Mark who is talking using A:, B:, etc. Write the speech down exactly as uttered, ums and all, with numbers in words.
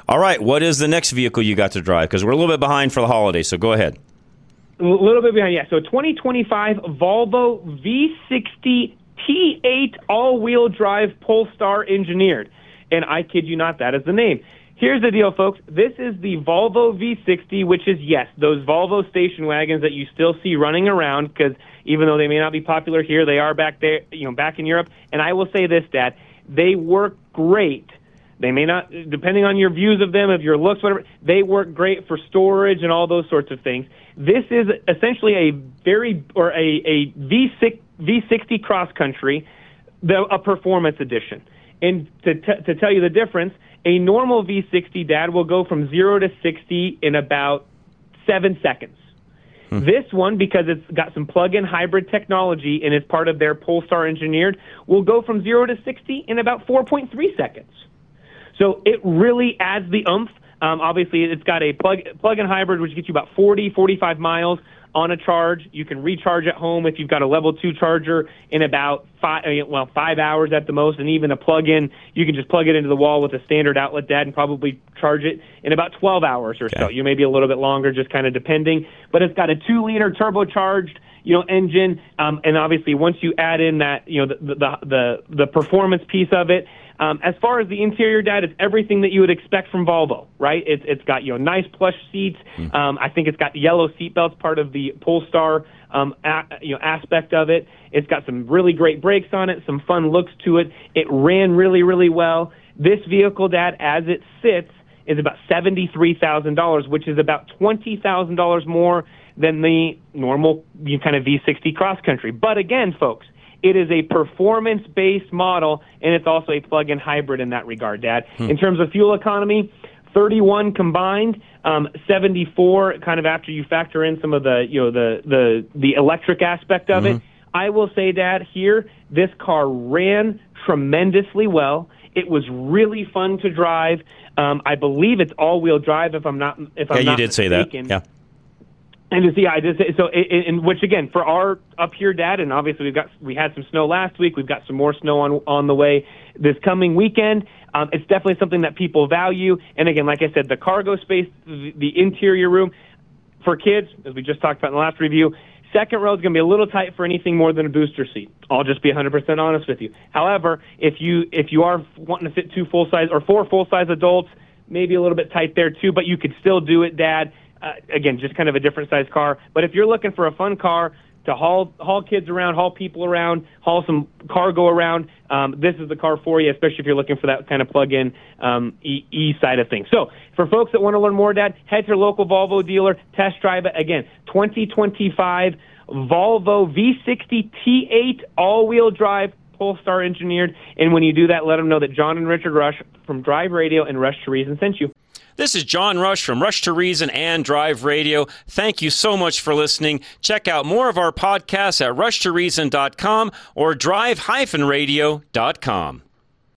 A: All right, what is the next vehicle you got to drive? Because we're a little bit behind for the holiday, so go ahead.
B: A little bit behind, yeah. So twenty twenty-five Volvo V sixty T eight all-wheel drive Polestar engineered. And I kid you not, that is the name. Here's the deal, folks. This is the Volvo V sixty, which is, yes, those Volvo station wagons that you still see running around, because even though they may not be popular here, they are back there, you know, back in Europe. And I will say this, Dad, they work great. They may not, depending on your views of them, of your looks, whatever, they work great for storage and all those sorts of things. This is essentially a very, or a, a V sixty cross country, the, a performance edition. And to, t- to tell you the difference, a normal V sixty, Dad, will go from zero to sixty in about seven seconds. Hmm. This one, because it's got some plug-in hybrid technology and is part of their Polestar engineered, will go from zero to sixty in about four point three seconds. So it really adds the oomph. Um, obviously, it's got a plug, plug-in hybrid, which gets you about forty, forty-five miles on a charge. You can recharge at home if you've got a level two charger in about five, well, five hours at the most, and even a plug-in, you can just plug it into the wall with a standard outlet, Dad, and probably charge it in about twelve hours or so. You may be a little bit longer, just kind of depending. But it's got a two-liter turbocharged, you know, engine, um, and obviously once you add in that, you know, the the the, the performance piece of it. Um, as far as the interior, Dad, it's everything that you would expect from Volvo, right? It's it's got, you know, nice plush seats. Mm. Um, I think it's got yellow seat belts, part of the Polestar um, a, you know aspect of it. It's got some really great brakes on it, some fun looks to it. It ran really, really well. This vehicle, Dad, as it sits, is about seventy-three thousand dollars, which is about twenty thousand dollars more than the normal you know, kind of V sixty cross country. But again, folks, it is a performance-based model, and it's also a plug-in hybrid in that regard, Dad. Hmm. In terms of fuel economy, thirty-one combined, um, seventy-four kind of after you factor in some of the, you know, the the, the electric aspect of mm-hmm. it. I will say, Dad, here, this car ran tremendously well. It was really fun to drive. Um, I believe it's all-wheel drive, if I'm not if I'm
A: yeah,
B: not
A: you did
B: mistaken.
A: say that. Yeah.
B: And to see, I just so, in which again for our up here, Dad, and obviously we've got we had some snow last week. We've got some more snow on on the way this coming weekend. Um, it's definitely something that people value. And again, like I said, the cargo space, the, the interior room for kids, as we just talked about in the last review. Second row is going to be a little tight for anything more than a booster seat. I'll just be one hundred percent honest with you. However, if you if you are wanting to fit two full size or four full size adults, maybe a little bit tight there too. But you could still do it, Dad. Uh, again, just kind of a different size car. But if you're looking for a fun car to haul haul kids around, haul people around, haul some cargo around, um, this is the car for you, especially if you're looking for that kind of plug-in um, e-, e side of things. So for folks that want to learn more, Dad, head to your local Volvo dealer, test drive it. Again, twenty twenty-five Volvo V sixty T eight all-wheel drive, Polestar engineered. And when you do that, let them know that John and Richard Rush from Drive Radio and Rush to Reason sent you.
A: This is John Rush from Rush to Reason and Drive Radio. Thank you so much for listening. Check out more of our podcasts at rush to reason dot com or drive radio dot com.